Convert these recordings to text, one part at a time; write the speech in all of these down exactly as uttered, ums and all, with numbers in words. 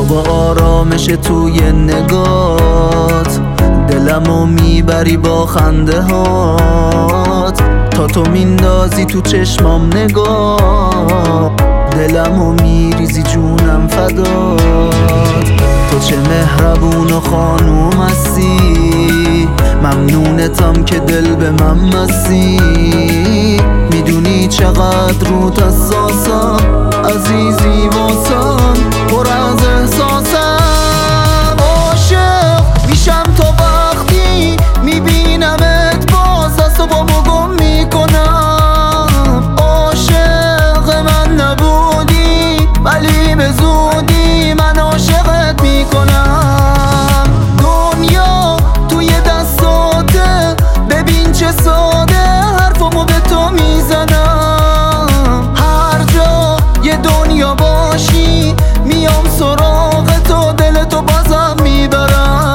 با آرامش توی نگات دلمو میبری با خنده هات، تا تو میندازی تو چشمام نگاه دلمو میریزی جونم فدات. تو چه مهربون و خانوم هستی، ممنونتم که دل به من بستی. میدونی چقدر روت حساسم، عزیزی واسم پر از احساسم. عاشق میشم تا وقتی میبینمت باز دست و پامو گم میکنم. عاشق من نبودی ولی به زودی من عاشقت میکنم. دنیا توی دستاته، ببین چه ساده حرفمو به تو میزنم. هر جا یه دنیا باشی میام سراغ تو، دل تو بازم میبرم.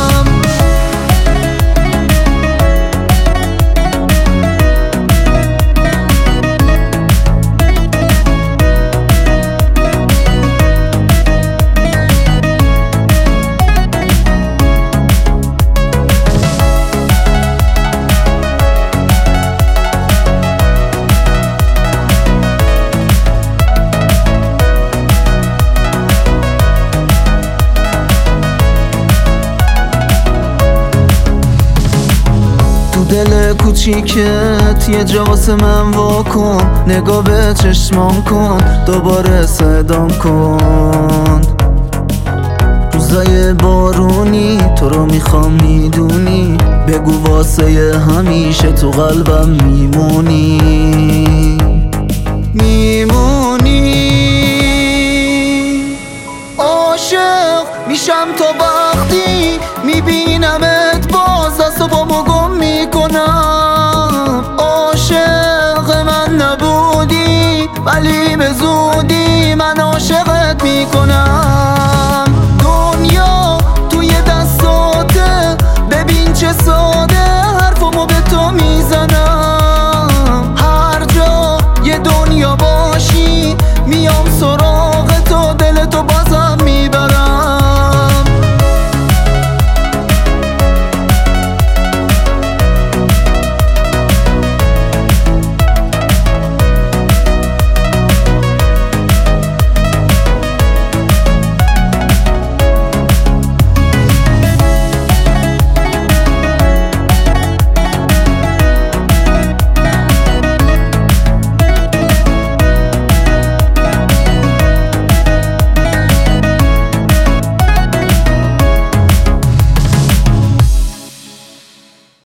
دل کوچیکت یه جا واسه من واکن، نگاه به چشمام کن، دوباره صدام کن. روزای بارونی تو رو میخوام میدونی، بگو واسه همیشه تو قلبم میمونی میمونی. عاشق میشم تا وقتی میبینمت باز دست و پامو گم میکنم. عاشق من نبودی ولی به زودی